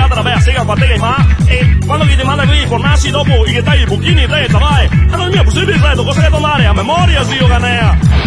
collegata da Bersica a parte ma e quando vi demanda qui fornarsi dopo i che dai i buchini te vai allora mia possibile cosa che domare a memoria zio Canea